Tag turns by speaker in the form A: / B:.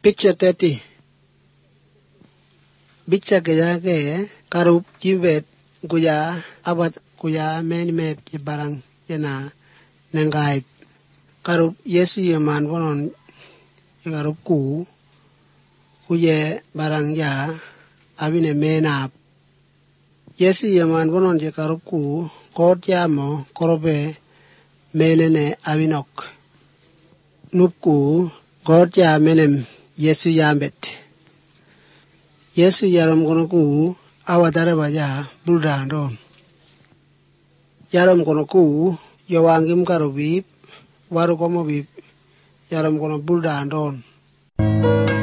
A: Picture 30. Picture kaya ke karup jivet kuya abat kuya men me barang yana nengai karup Yesu yaman wonon karup ku kuye barang ya abine menap Yesu yaman wonon je karup ku kot yamo korobe menene abinok nupku kot ya menem Yesu yambet Yesu yaram kono ku awadare baja buldandon yaram kono ku yawangim karubib waru komo bib yaram kono buldandon